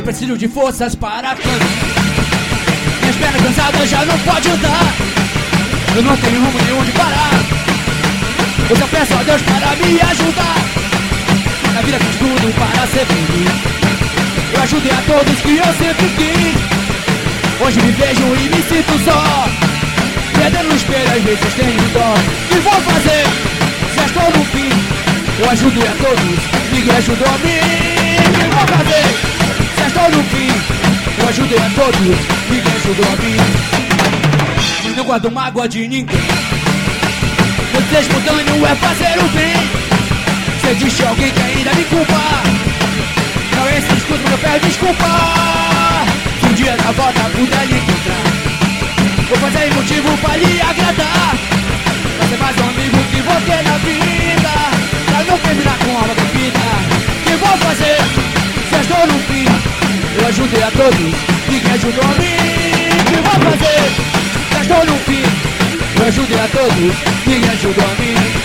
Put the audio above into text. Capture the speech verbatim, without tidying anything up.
preciso de forças para cantar. Minhas pernas cansadas já não pode andar. Eu não tenho rumo nenhum de parar. Eu só peço a Deus para me ajudar. Na vida fiz tudo para ser feliz. Eu ajudei a todos que eu sempre quis. Hoje me vejo e me sinto só, perdendo no espelho, às vezes tenho dó. E vou fazer, se estou no fim. Eu ajudei a todos, ninguém ajudou a mim. E vou fazer, se estou no fim. Eu ajudei a todos, ninguém ajudou a mim. Não guardo mágoa de ninguém. Meu desejo espontâneo é fazer o bem. Se existe alguém que ainda me culpa, não é esse discurso, mas eu peço desculpa. Se um dia na volta puder lhe encontrar, vou fazer motivo pra lhe agradar. Vai ser mais um amigo que vou ter na vida, pra não terminar com a alma bebida. Que vou fazer, se eu estou no fim. Eu ajudei a todos, ninguém ajudou a mim. Que vou fazer, se eu estou no fim. Eu ajudei a todos, ninguém ajudou a mim.